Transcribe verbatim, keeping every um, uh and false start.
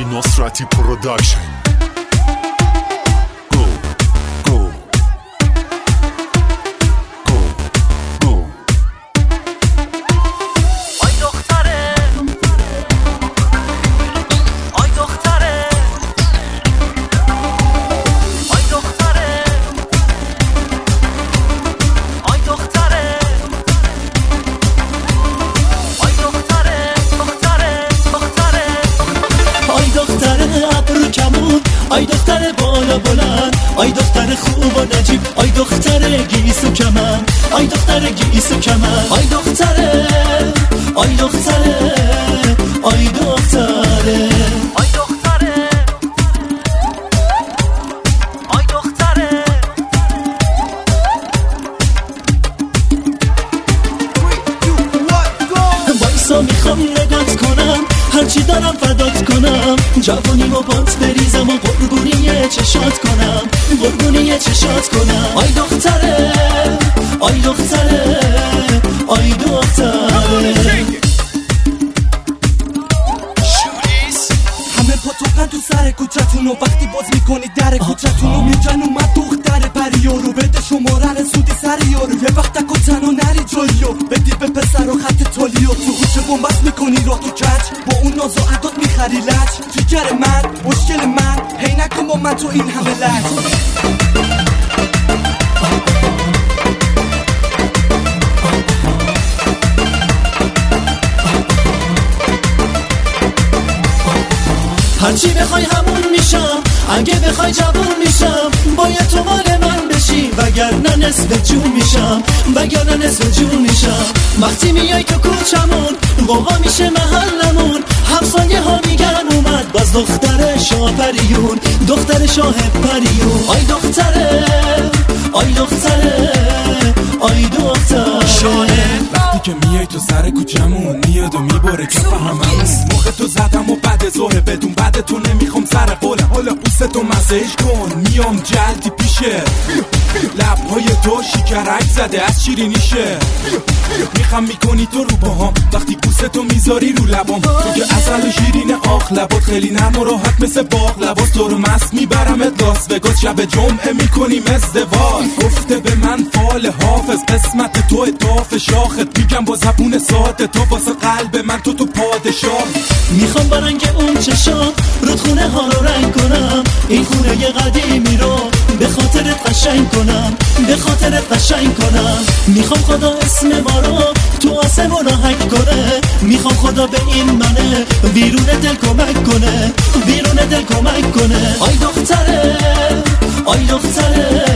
علی نصرتی پروداکشن. آی دختر بالا بلند، آی دختر خوب و نجیب، آی دختر گیس و کمن، آی دختر گیس و کمن، آی دختره، آی دختره، آی دختره، آی دختره، آی دختره. وایسا میخوام نگات کنم، هرچی دارم فدات کنم، جوانی و بات بریزم و قربونی چشات کنم، قربونی چشات کنم. آی دختره، آی دختره، آی دختره. همه پاتوقن تو سر کوچتون و وقتی باز میکنی در کوچتون و میگن اومد دختر پریارو، بده شماره رسودی سر یارو، یه وقت کتن و نری جاییو بدی به پسر و خط تالیو، تو هوچه بومبست میکنی راه تو کچ، با اون ناز و عداد میخری لچ، جیگر من مشکل من، هی نکن با من تو این همه لچ. هرچی بخوای همون میشم، اگه بخوای جوون میشم، باید تو مال من بشی، وگرنه نصف جون میشم، وگرنه نصف جون میشم. وقتی میای تو کوچمون قوقا میشه محلمون، همسایه ها میگن اومد باز دختر شاه پریون، دختر شاه پریون. آی دختره، آی دختره، آی دختره. شانه وقتی که میای تو سر کوچمون میاد و میباره کف هممون، موقع تو زدم و بعد زهره بدون بعد تو نمیخوام سر قولم، حالا پوستتو مزهش کن، میام جلدی پیشه، لبهای تو شکرک زده از شیرینیشه، میخوام میکنی تو رو باهام وقتی پوستتو میذاری رو لبام، تو که اصل و شیرین آخ لبات خیلی نرم و راحت مثل باغ، لباس تو رو مست میبرمت لاس وگاس، شب جمعه میکنیم ازدواج. گفته به من فال حافظ قسمت تو اضافه شاخت، میگم با زبون ساده تو واسه قلب من تو تو پادشاه. میخوام با رنگ اون چشام رودخونه ها رو رنگ کنم، این خونه ی قدیمی رو به خاطرت قشنگ کنم، به خاطرت قشنگ کنم. میخوام خدا اسم ما رو تو آسمون هک کنه، میخوام خدا به این منه بیرون دل کمک کنه، بیرون دل کمک کنه. آی دختره، آی دختره،